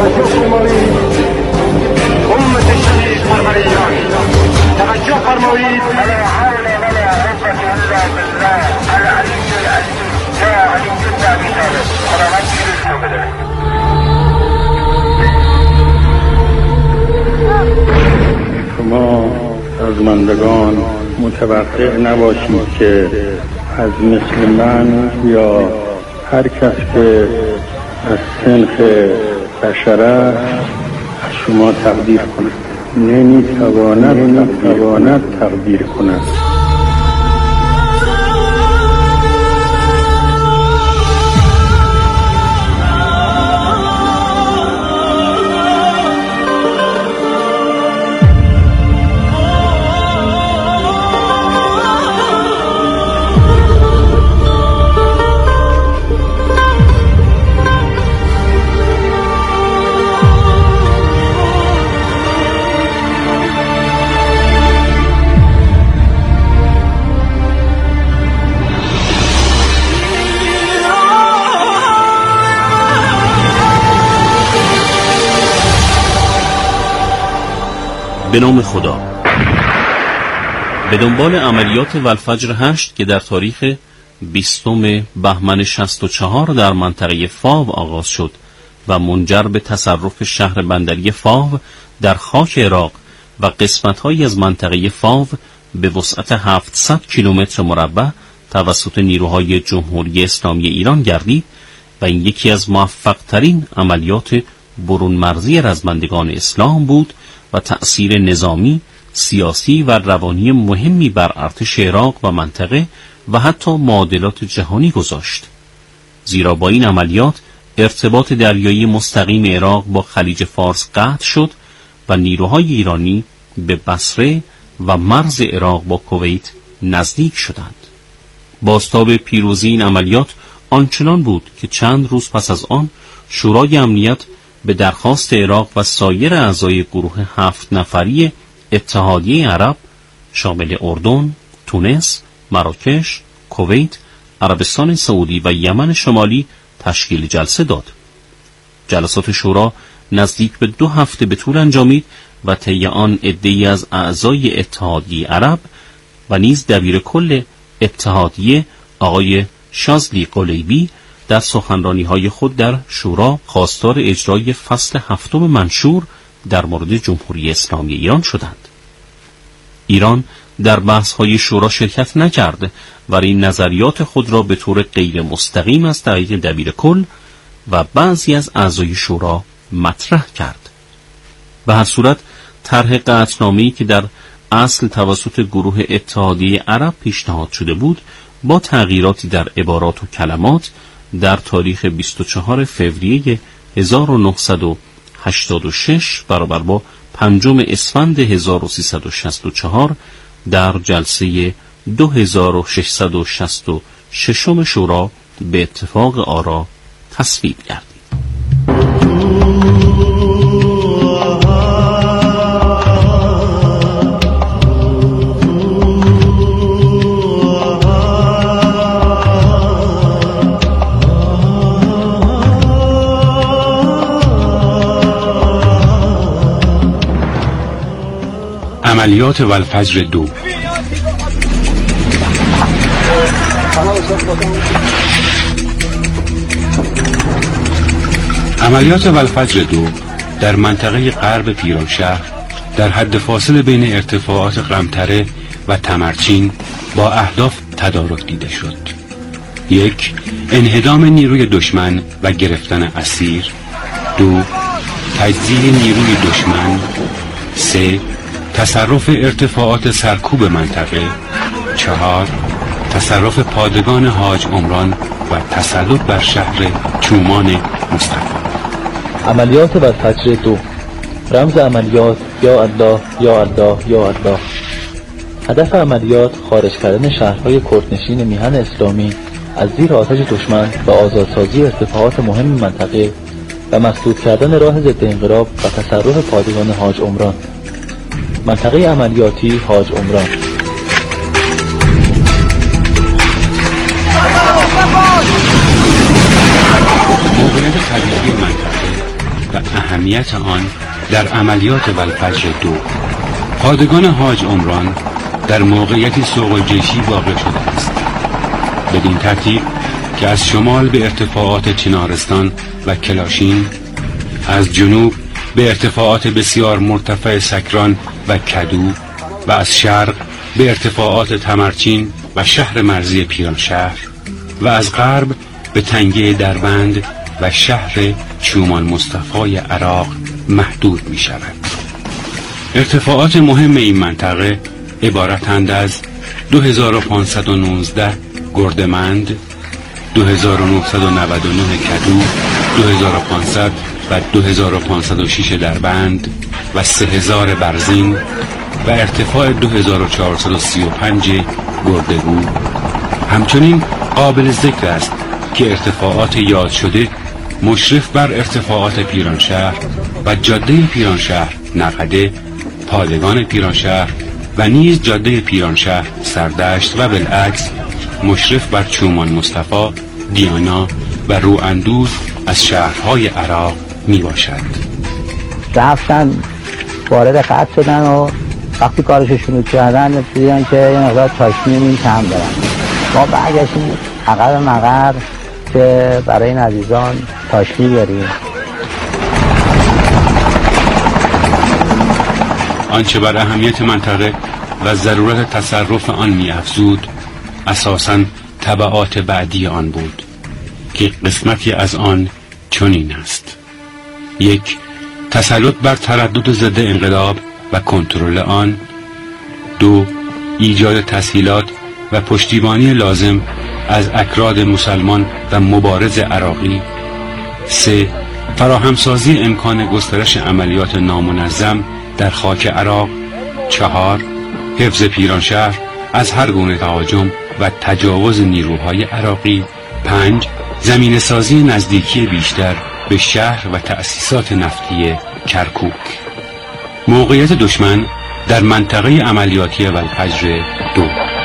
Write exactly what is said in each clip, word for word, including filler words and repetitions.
امت شهید فرهر ایران توجه فرمایید. شما سازماندگان متوقع نباشید که از مثل من یا هر کس که از سنخ بشره از شما تقدیر کند. نمیتواند نمیتواند تقدیر کند. به نام خدا. به دنبال عملیات والفجر هشت که در تاریخ بیستم بهمن شصت و چهار در منطقه فاو آغاز شد و منجر به تصرف شهر بندری فاو در خاک عراق و قسمت‌هایی از منطقه فاو به وسعت هفتصد کیلومتر مربع توسط نیروهای جمهوری اسلامی ایران گردید و این یکی از موفق‌ترین عملیات برون مرزی رزمندگان اسلام بود و تأثیر نظامی، سیاسی و روانی مهمی بر ارتش عراق و منطقه و حتی معادلات جهانی گذاشت. زیرا با این عملیات ارتباط دریایی مستقیم عراق با خلیج فارس قطع شد و نیروهای ایرانی به بصره و مرز عراق با کویت نزدیک شدند. بازتاب پیروزی این عملیات آنچنان بود که چند روز پس از آن شورای امنیت به درخواست عراق و سایر اعضای گروه هفت نفری اتحادیه عرب شامل اردن، تونس، مراکش، کویت، عربستان سعودی و یمن شمالی تشکیل جلسه داد. جلسات شورا نزدیک به دو هفته به طول انجامید و طی آن عده‌ای از اعضای اتحادیه عرب و نیز دبیر کل اتحادیه آقای شاذلی قلیبی در سخنرانی‌های خود در شورا خواستار اجرای فصل هفتم منشور در مورد جمهوری اسلامی ایران شدند. ایران در بحث‌های شورا شرکت نکرد و این نظریات خود را به طور غیر مستقیم از طریق دبیر کل و بعضی از اعضای شورا مطرح کرد. به هر صورت طرح قطعنامه‌ای که در اصل توسط گروه اتحادیه عرب پیشنهاد شده بود با تغییراتی در عبارات و کلمات در تاریخ بیست و چهارم فوریه هزار و نهصد و هشتاد و شش برابر با پنجم اسفند هزار و سیصد و شصت و چهار در جلسه دو هزار و ششصد و شصت و شش شورا به اتفاق آرا تصویب گردید. عملیات والفجر دو. عملیات والفجر دو در منطقه غرب پیرانشهر در حد فاصل بین ارتفاعات قمطره و تمرچین با اهداف تدارک دیده شد. یک، انهدام نیروی دشمن و گرفتن اسیر. دو، تجزیه نیروی دشمن. سه، تصرف ارتفاعات سرکوب منطقه. چهار، تصرف پادگان حاج عمران و تسلط بر شهر چومان مصطفی. عملیات والفجر دو. رمز عملیات یا الله یا الله یا الله. هدف عملیات خارج کردن شهرهای کردنشین میهن اسلامی از زیر آتش دشمن و آزادسازی ارتفاعات مهم منطقه و مسدود کردن راه ضد انقلاب و تصرف پادگان حاج عمران. منطقه عملیاتی حاج عمران. موقعیت طبیعی منطقه و اهمیت آن در عملیات والفجر دو. پادگان حاج عمران در موقعیتی سوق الجیشی واقع شده است، بدین ترتیب که از شمال به ارتفاعات چنارستان و کلاشین، از جنوب به ارتفاعات بسیار مرتفع سکران و کدو و از شرق به ارتفاعات تمرچین و شهر مرزی پیرانشهر و از غرب به تنگه دربند و شهر چومان مصطفی عراق محدود می شود. ارتفاعات مهم این منطقه عبارتند از دو هزار و پانصد و نوزده گردمند، دو هزار و نهصد و نود و نه کدو، دو هزار و پانصد و دو هزار و پانصد و شش دربند و سه هزار برزین و ارتفاع دو هزار و چهارصد و سی و پنج گردگو. همچنین قابل ذکر است که ارتفاعات یاد شده مشرف بر ارتفاعات پیرانشهر و جاده پیرانشهر نقده، پادگان پیرانشهر و نیز جاده پیرانشهر سردشت و بالعکس مشرف بر چومان مصطفی، دیانا و رواندود از شهرهای عراق می باشد. رفتن وارد خط شدن و وقتی کارشو شروع کردن دیدن که یه مقدار چاشنی این کم دارن. ما برگشتیم عقب مقر که برای این عزیزان چاشنی بریم. آنچه بر اهمیت منطقه و ضرورت تصرف آن می افزود اساساً تبعات بعدی آن بود که قسمتی از آن چنین است: یک، تسلط بر تردد ضد انقلاب و کنترل آن. دو، ایجاد تسهیلات و پشتیبانی لازم از اکراد مسلمان و مبارز عراقی. سه، فراهمسازی امکان گسترش عملیات نامنظم در خاک عراق. چهار، حفظ پیرانشهر از هر گونه تهاجم و تجاوز نیروهای عراقی. پنج، زمینه سازی نزدیکی بیشتر به شهر و تأسیسات نفتی کرکوک. موقعیت دشمن در منطقه عملیاتی والفجر دو.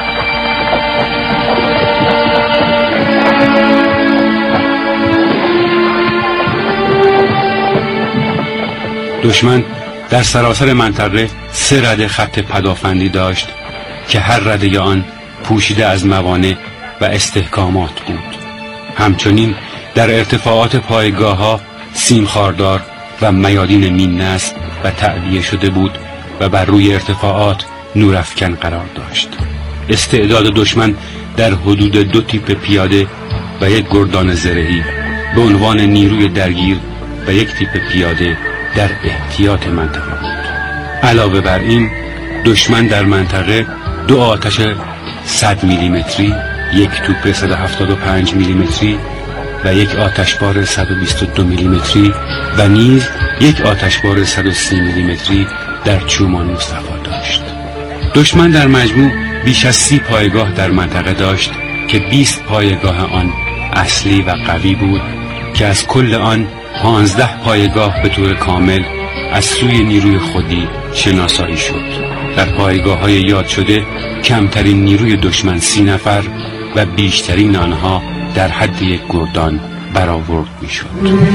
دشمن در سراسر منطقه سه رده خط پدافندی داشت که هر رده آن پوشیده از موانع و استحکامات بود. همچنین در ارتفاعات پایگاه‌ها سیم خاردار و میادین مین نصب و تعبیه شده بود و بر روی ارتفاعات نورافکن قرار داشت. استعداد دشمن در حدود دو تیپ پیاده و یک گردان زرهی به عنوان نیروی درگیر و یک تیپ پیاده در احتیاط منطقه بود. علاوه بر این دشمن در منطقه دو آتش صد میلیمتری، یک توپ صد و هفتاد و پنج میلیمتری و یک آتشبار صد و بیست و دو میلیمتری و نیز یک آتشبار صد و سی میلیمتری در چومان مصطفی داشت. دشمن در مجموع بیش از سی پایگاه در منطقه داشت که بیست پایگاه آن اصلی و قوی بود که از کل آن پانزده پایگاه به طور کامل از سوی نیروی خودی شناسایی شد. در پایگاه های یاد شده کمترین نیروی دشمن سی نفر و بیشترین آنها در حد یک گردان برآورد می شد.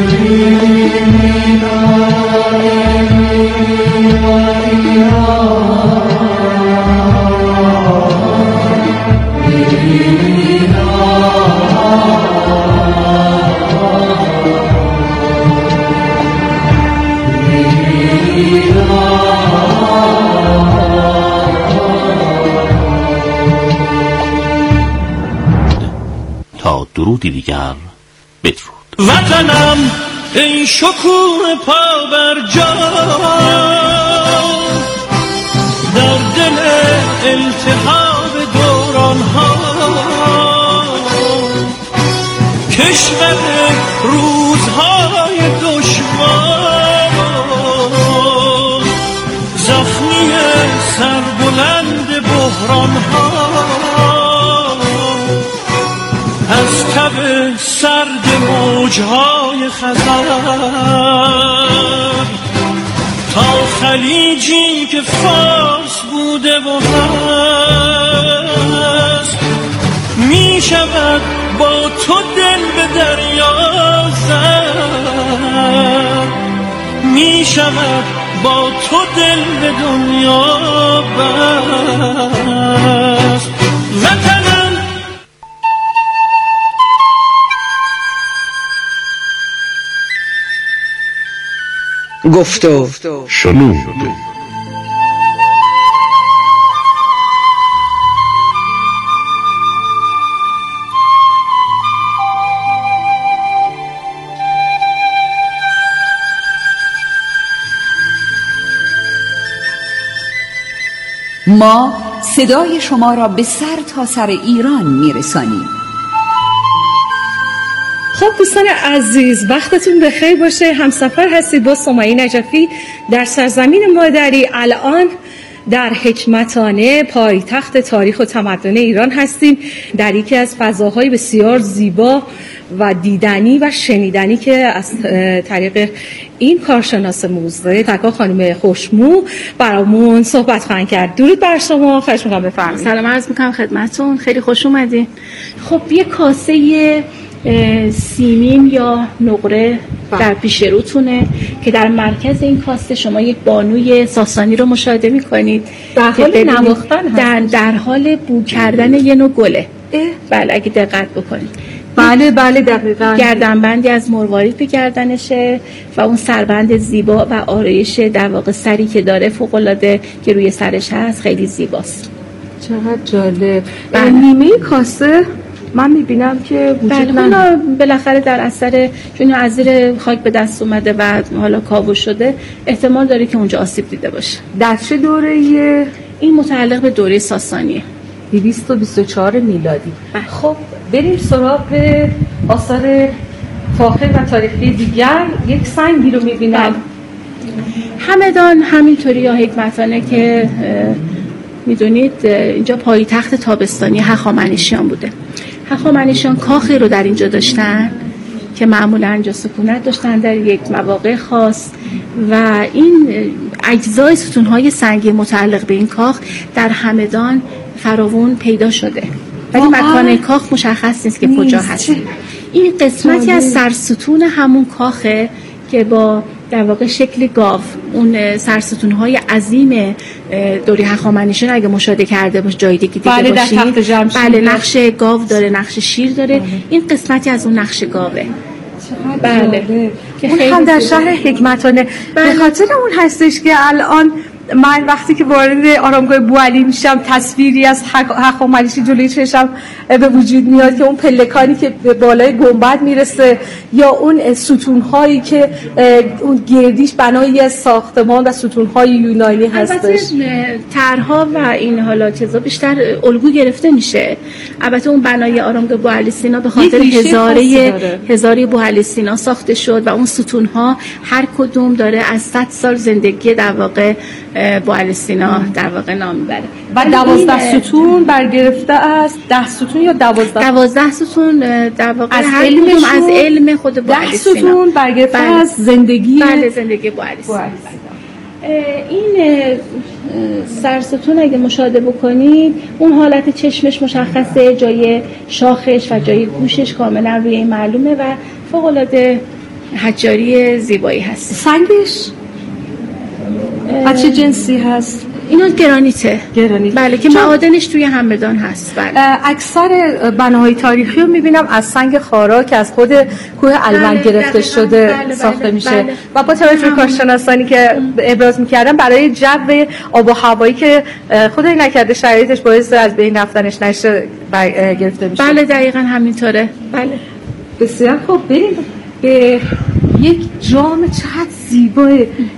تا درودی دیگر بدرود. وطنم ای شکوه پا بر جا در دل التهاب دوران ها، کشور روزهای دشوار، زخمی سربلند بحران ها، از تب سرد موجهای خزر تا خلیجی که فارس بوده و هست، می شود با تو دل به دریا زد، می شود با تو دل به دنیا بست. وطنم گفتو شنود. ما صدای شما را به سر تا سر ایران میرسانیم. خب دوستان عزیز، وقتتون بخیر باشه. همسفر هستید با سمیه نجفی در سرزمین مادری. الان در حکمتانه، پایتخت تاریخ و تمدن ایران هستیم، در یکی از فضاهای بسیار زیبا و دیدنی و شنیدنی که از طریق این کارشناس موزه تکا خانم خوشمو برامون صحبت خواهند کرد. درود بر شما، خواهش می‌کنم بفرمایید. سلام عرض می‌کنم خدمتتون، خیلی خوش اومدین. خب یه کاسه سیمین یا نقره در پیش روتونه که در مرکز این کاسه شما یک بانوی ساسانی رو مشاهده می‌کنید در حال نواختن در, در حال بو کردن یه نوع گله. بله اگه دقت بکنید. بله بله دقیقاً. گردنبندی از مروارید به گردنشه و اون سربند زیبا و آرایش در واقع سری که داره فوق‌العاده که روی سرش هست خیلی زیباست. چقدر جالب. بله. نیمه کاسه من میبینم که وجود نداره. بالاخره در اثر چون از زیر خاک به دست اومده و حالا کاوش شده احتمال داره که اونجا آسیب دیده باشه. در چه دوره‌ای؟ این متعلق به دوره ساسانیه، دویست و بیست و چهار میلادی. خب بریم سراغ آثار فاخر و تاریخی دیگر. یک سنگی رو میبینم. همدان همینطوری یا حکمتانه که میدونید اینجا پایتخت تابستانی هخامنشیان بوده. هخامنشیان کاخی رو در اینجا داشتن که معمولا اینجا سکونت داشتن در یک مواقع خاص و این اجزای ستونهای سنگی متعلق به این کاخ در همدان فراوون پیدا شده، ولی مکان کاخ مشخص نیست که نیست. کجا هست. این قسمتی از سرستون همون کاخه که با در واقع شکل گاو، اون سرستون‌های عظیم دوره هخامنشیان اگه مشاهده کرده باش جای دیگه دیده بله باشید، بله نقش گاو داره، نقش شیر داره. بله. این قسمتی از اون نقش گاوه. بله اون هم در شهر حکمتانه. بله. به خاطر اون هستش که الان من وقتی که وارد آرامگاه بوعلی میشم تصویری از هخامنشی جلوی چشم به وجود میاد که اون پلکانی که به بالای گنبد میرسه یا اون ستونهایی که اون گردیش بنایی از ساختمان و ستونهای یونانی هستش. البته طرح‌ها و این حالا چیزا بیشتر الگو گرفته میشه. البته اون بنای آرامگاه بوعلی سینا به خاطر هزاره هزاره بوعلی سینا ساخته شد و اون ستونها هر کدوم داره از صد سال زندگی در واقع بوعلی سینا در واقع نام میبره و دوازده ستون برگرفته است. ده ستون یا دوازده دوازده ستون در واقع از هر کدوم از علم خود بوعلی سینا. ده ستون برگرفته بله. از زندگی بله زندگی بوعلی سینا. این سرستون اگه مشاهده بکنید اون حالت چشمش مشخصه، جای شاخش و جای گوشش کاملا روی این معلومه و فوق العاده حجاری زیبایی هست. سنگش از چه جنسی هست؟ اینا گرانیته. گرانیت. بله که معادنش توی همدان هست. بله. اکثر بناهای تاریخی رو میبینم از سنگ خارا که از خود کوه الوند بله، گرفته شده بله، ساخته بله، میشه بله. و با توجه به کارشناسانی که ابراز میکردم برای جو آب و هوایی که خدای نکرده شرایطش باعث از بین رفتنش نشه گرفته میشه. بله دقیقاً همینطوره. بله. بسیار خوب بریم به یک جام چقدر زیباه.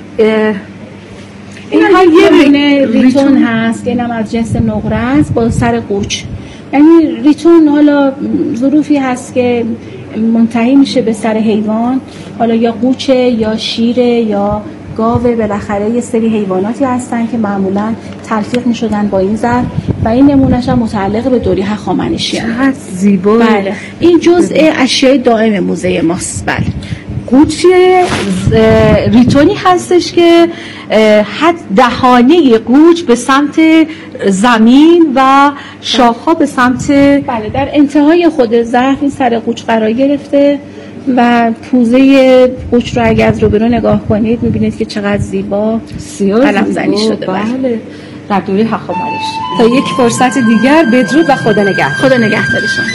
این هم یه ریتون هست که اینم از جنس نقره است با سر قوچ. یعنی ریتون حالا ظروفی هست که منتهی میشه به سر حیوان، حالا یا قوچه یا شیره یا گاوه، بالاخره یه سری حیواناتی هستن که معمولا تلفیق میشدن با این زر و این نمونهش هم متعلق به دوره هخامنشیان. چقدر زیبا. بله این جزء اشیای دائم موزه ماست. بله قوچ ریتونی هستش که حد دهانه قوچ به سمت زمین و شاخها به سمت بله در انتهای خود ظرف این سر قوچ قرار گرفته و پوزه قوچ رو اگر از روبرو نگاه کنید میبینید که چقدر زیبا علم زنی شده. بله، در دوره هخامنشی. تا یک فرصت دیگر بدرود و خدا نگهدار. خدا نگهدار شما.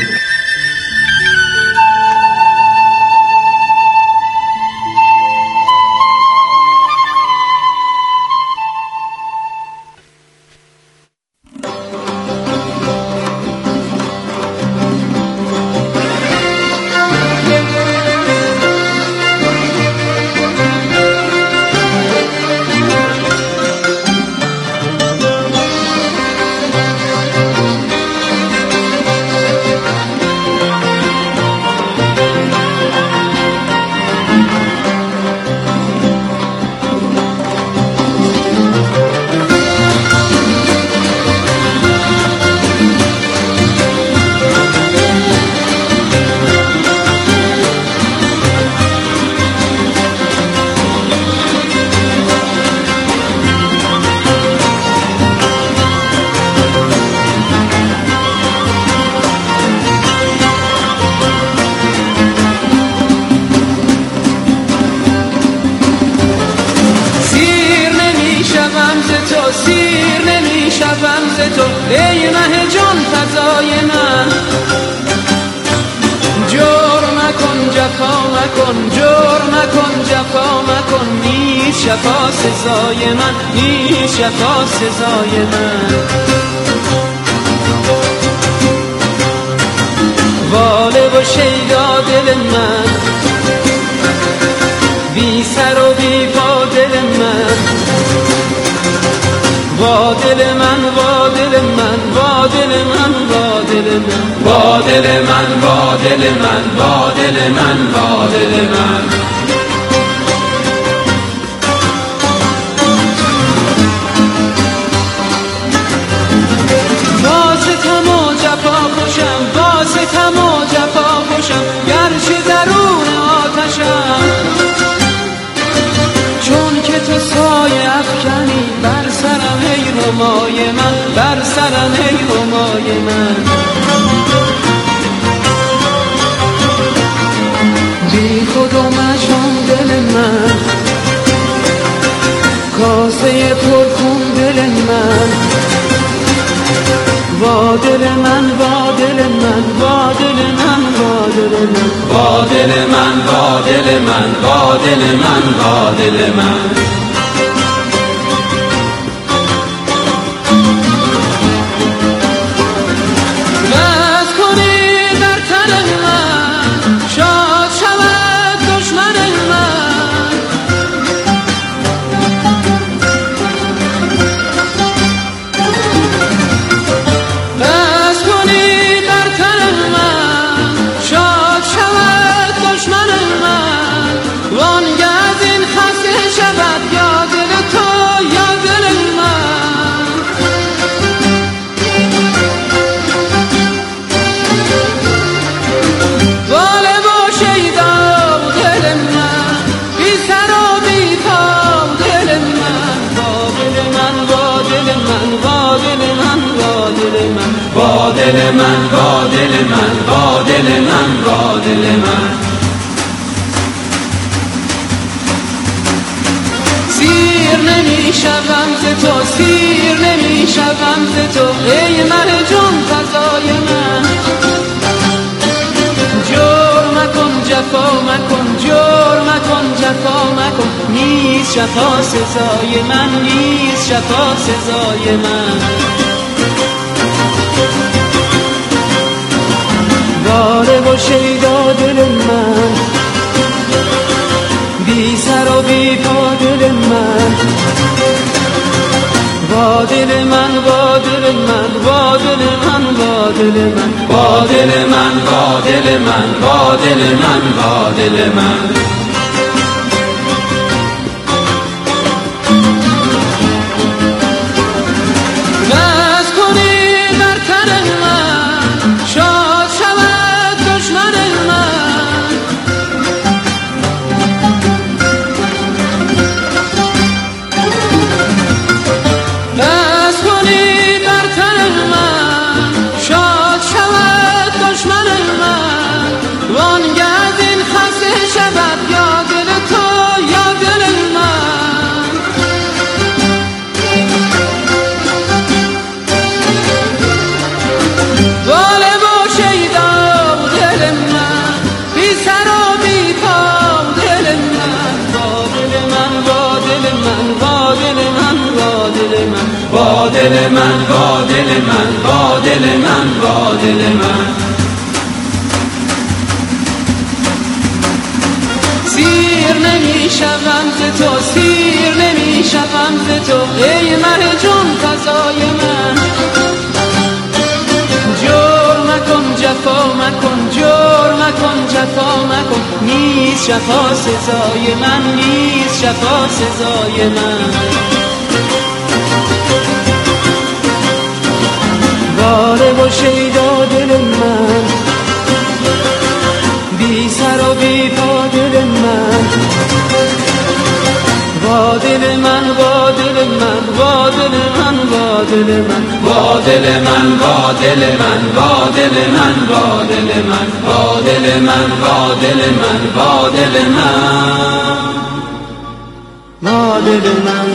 شفا سزای من، نیست شفا سزای من. واله و شیدا دل من، بی سر و بی پا دل من. وا دل من، وا دل من، وا دل من، وا دل من، وا دل من، وا دل من، وا دل من، وا دل من. واسطم و جفا خوشم، واسطم و جفا خوشم، گرچه درون آتشم. چون که تو سایه افکنی بر سرم ای همای من، بر سرم ای همای من. بی خود و مجنون دل من، کاسه پرخون دل من. وا دل من، وا دل من، وا دل من، وا دل من، وا دل من، وا دل من، وا دل من، وا دل من. بس کنی در تن من، شاد شود دشمن من. بس کنی در تن من، شاد شود دشمن من. وانگه از این خسته شود یا دل تو یا دل من. واله و شیدا دل من، بی سر و بی پا دل من. وا دل من، وا دل من، وا دل من، وا دل من، وا دل من، وا دل من، وا دل من، وا دل من. سیر نمی شوم ز تو، سیر نمی شوم ز تو، ای مه جان فضای من. جور مکن جفا مکن، جور مکن جفا مکن، نیست شفا سزای من، نیست شفا سزای من. واله و شیدا دل من، بی سر و بی پا دل من. وا دل من، وا دل من، وا دل من، وا دل من، وا دل من، وا دل من، وا دل من، وا دل من. بس کنی در تن من، شاد شود دشمن من. بس کنی در تن من، شاد شود دشمن من. وانگه از این خسته با دل من، با دل من، با دل من، با دل من. سیر نمی شوم ز تو، سیر نمی شوم ز تو، ای مه جان فزای من. جور مکن جفا مکن، جور مکن جفا مکن، نیست شفا سزای من، نیست شفا سزای من. باره و شیدا دل من، بی سر و بی پا دل من. با دل من، با دل من، با دل من، با دل من، با دل من، با دل من، با دل من، با دل من، با دل من، با دل من، با دل من، با دل من.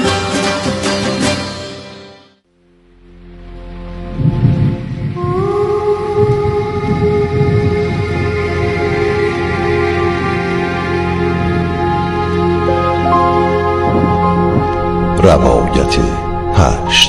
روایت هشت.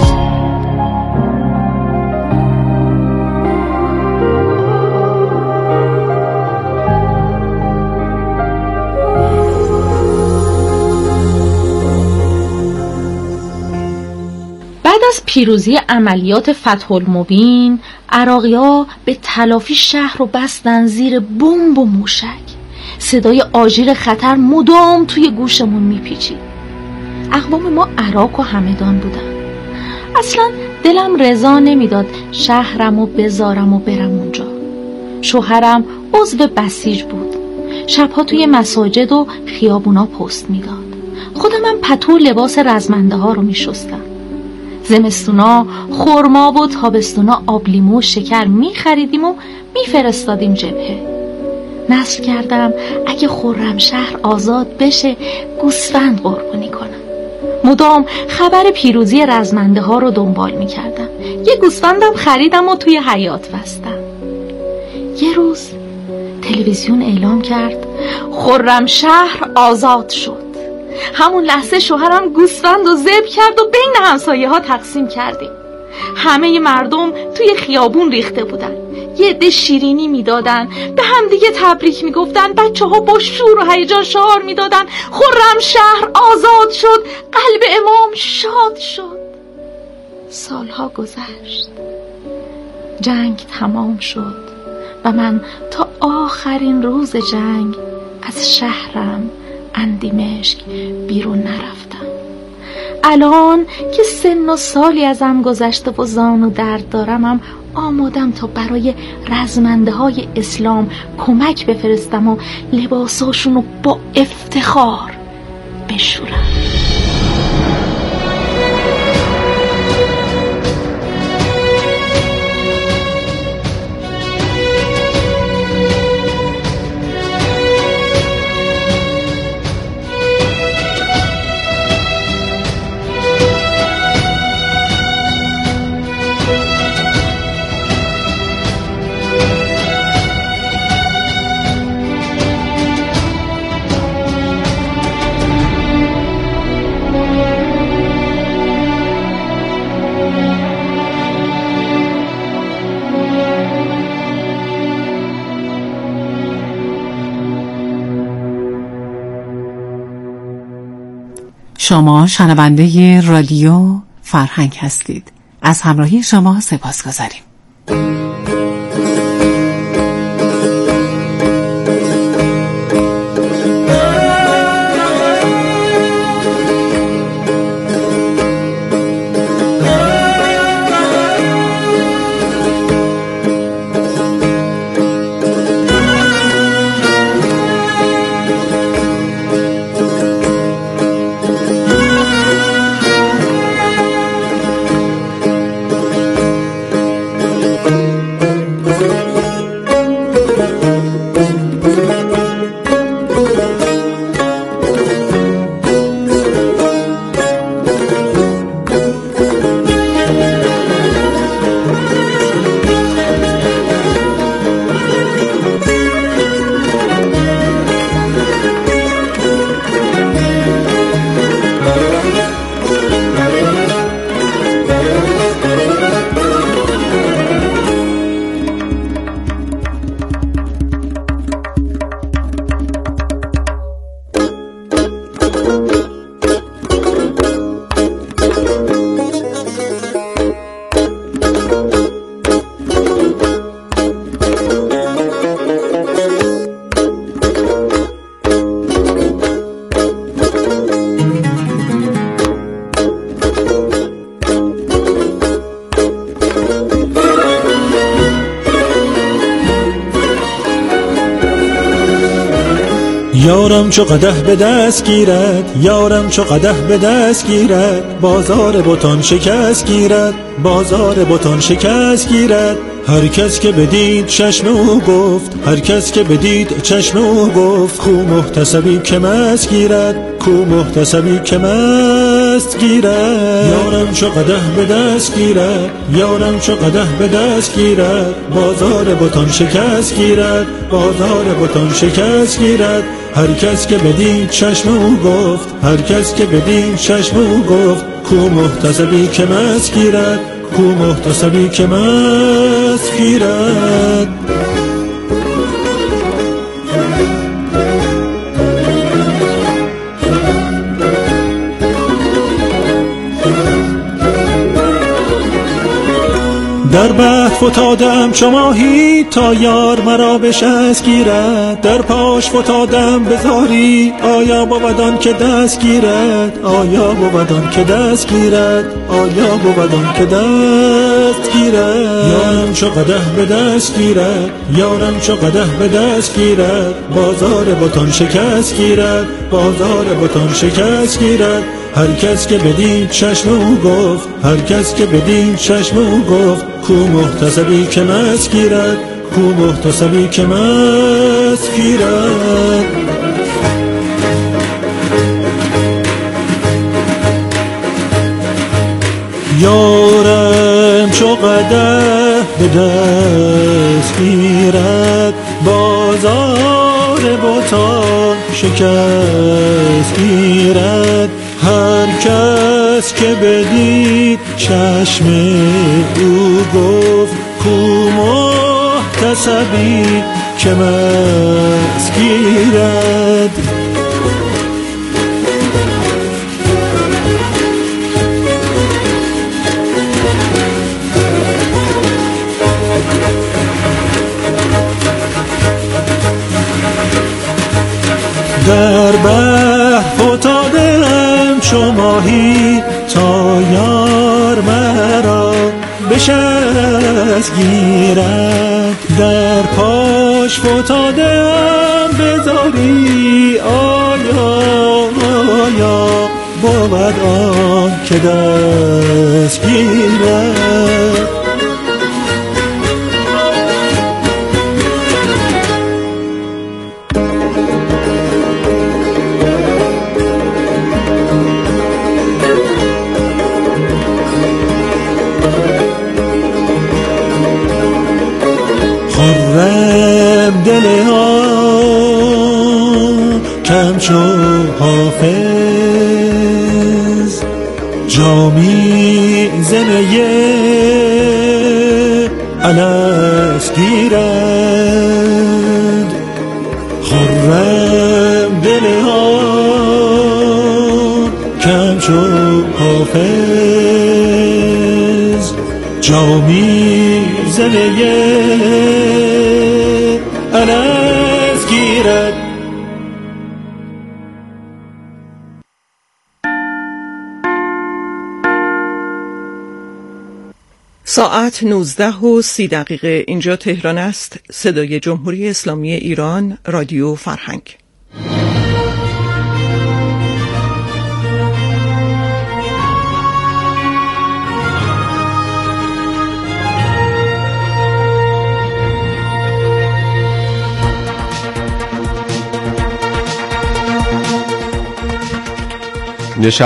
بعد از پیروزی عملیات فتح المبین، عراقی‌ها به تلافی شهر رو بستن زیر بمب و موشک. صدای آژیر خطر مدام توی گوشمون میپیچید. اقوام ما عراق و همدان بودن. اصلا دلم رضا نمیداد شهرم و بذارم و برم اونجا. شوهرم عضو بسیج بود. شبها توی مساجد و خیابونا پست میداد. خودم هم پتو لباس رزمنده ها رو میشستم. زمستونا خرما و تابستونا آبلیمو و شکر میخریدیم و میفرستادیم جبهه. نذر کردم اگه خرمشهر آزاد بشه گوسفند قربانی کنم. مدام خبر پیروزی رزمنده ها رو دنبال می کردم. یه گوسفندم خریدم و توی حیاط بستم. یه روز تلویزیون اعلام کرد خرمشهر آزاد شد. همون لحظه شوهرم گوسفند رو ذبح کرد و بین همسایه ها تقسیم کردیم. همه مردم توی خیابون ریخته بودن. یه عده شیرینی میدادن، به هم دیگه تبریک میگفتن، بچه ها با شور و هیجان شعار میدادن خرمشهر آزاد شد، قلب امام شاد شد. سالها گذشت، جنگ تمام شد و من تا آخرین روز جنگ از شهرم اندیمشک بیرون نرفتم. الان که سن و سالی ازم گذشته و زان و درد دارمم، آمادم تا برای رزمنده های اسلام کمک بفرستم و لباساشون رو با افتخار بشورم. شما شنونده رادیو فرهنگ هستید. از همراهی شما سپاسگزاریم. یارم چو قدح به دست گیرد، یارم چو قدح به دست گیرد، بازار بتان شکست گیرد، بازار بتان شکست گیرد. هر کس که بدید چشم او گفت، هر کس که بدید چشم او گفت، کو محتسبی که مست گیرد، کو محتسبی که مست گیرد. یارم چو قدح به دست گیرد، یارم چو قدح به دست گیرد، بازار بتان شکست گیرد، بازار بتان شکست گیرد. هر کس که بدید چشم او گفت، هر کس که بدید چشم او گفت، کو محتسبی که مست گیرد، کو محتسبی که مست گیرد. در بحر فتادم چو ماهی تا یار مرا به شست گیرد، در پاش فتادم به زاری آیا بودان که دست گیرد، آیا بودان که دست گیرد، آیا بودان که دست گیرد. یارم چو قدح به دست گیرد، یارم چو قدح به دست گیرد، بازار بتان شکست گیرد، بازار بتان شکست گیرد. هر کس که بدید چشم او گفت، هر کس که بدید چشم او گفت، کو محتسبی که مست گیرد، کو محتسبی که مست گیرد. یارم چو قدح به دست گیرد، بازار بتان شکست گیرد. هر کس که بدید چشم او گفت، کو محتسبی که مست گیرد. در بحر فتادم چو ماهی تا یار مرا به شست گیرد، در پاش فتادم به زاری آیا آیا بود آن که دست گیرد. خرم دل ها کم چو حافظ، جامی زمه الست گیرد. خرم دل ها کم چو حافظ، جامی زمه الست گیرد. ساعت نوزده و سی دقیقه اینجا تهران است. صدای جمهوری اسلامی ایران، رادیو فرهنگ.